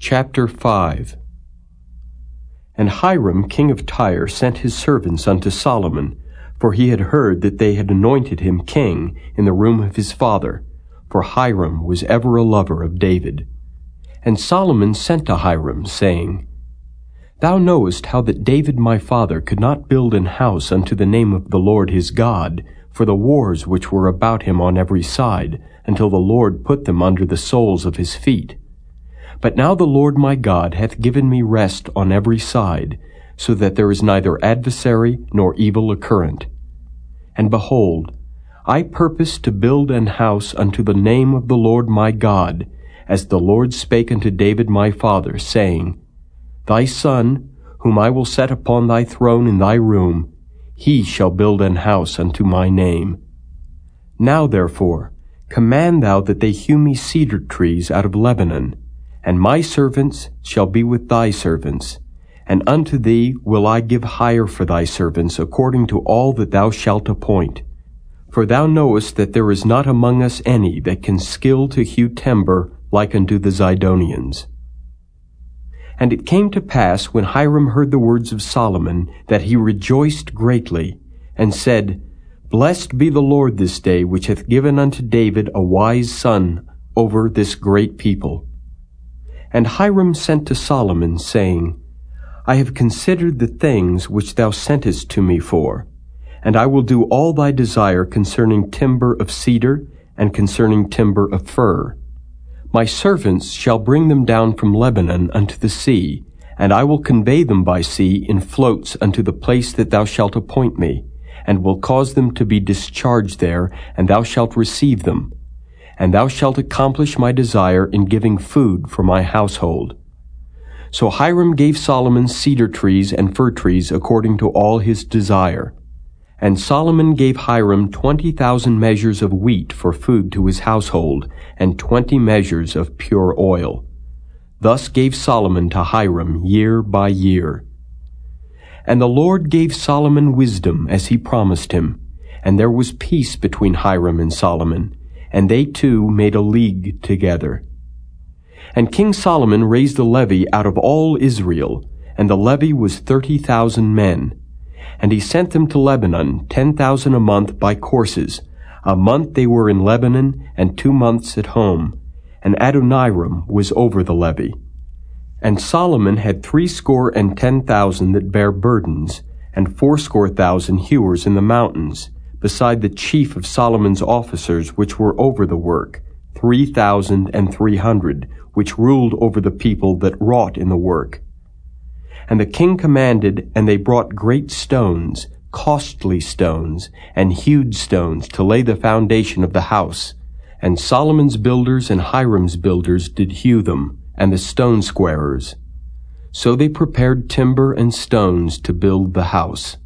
Chapter 5. And Hiram king of Tyre sent his servants unto Solomon, for he had heard that they had anointed him king in the room of his father, for Hiram was ever a lover of David. And Solomon sent to Hiram, saying, Thou knowest how that David my father could not build an house unto the name of the Lord his God, for the wars which were about him on every side, until the Lord put them under the soles of his feet. But now the Lord my God hath given me rest on every side, so that there is neither adversary nor evil occurrent. And behold, I purpose to build an house unto the name of the Lord my God, as the Lord spake unto David my father, saying, Thy son, whom I will set upon thy throne in thy room, he shall build an house unto my name. Now therefore, command thou that they hew me cedar trees out of Lebanon, and my servants shall be with thy servants, and unto thee will I give hire for thy servants according to all that thou shalt appoint. For thou knowest that there is not among us any that can skill to hew timber like unto the Zidonians. And it came to pass, when Hiram heard the words of Solomon, that he rejoiced greatly, and said, Blessed be the Lord this day, which hath given unto David a wise son over this great people. And Hiram sent to Solomon, saying, I have considered the things which thou sentest to me for, and I will do all thy desire concerning timber of cedar and concerning timber of fir. My servants shall bring them down from Lebanon unto the sea, and I will convey them by sea in floats unto the place that thou shalt appoint me, and will cause them to be discharged there, and thou shalt receive them. And thou shalt accomplish my desire in giving food for my household. So Hiram gave Solomon cedar trees and fir trees according to all his desire. And Solomon gave Hiram 20,000 measures of wheat for food to his household, and 20 measures of pure oil. Thus gave Solomon to Hiram year by year. And the Lord gave Solomon wisdom as he promised him, and there was peace between Hiram and Solomon, and they two made a league together. And King Solomon raised a levy out of all Israel, and the levy was 30,000 men. And he sent them to Lebanon, 10,000 a month by courses. A month they were in Lebanon, and 2 months at home. And Adoniram was over the levy. And Solomon had 70,000 that bare burdens, and 80,000 hewers in the mountains, beside the chief of Solomon's officers which were over the work, 3,300, which ruled over the people that wrought in the work. And the king commanded, and they brought great stones, costly stones, and hewed stones to lay the foundation of the house. And Solomon's builders and Hiram's builders did hew them, and the stone squarers. So they prepared timber and stones to build the house.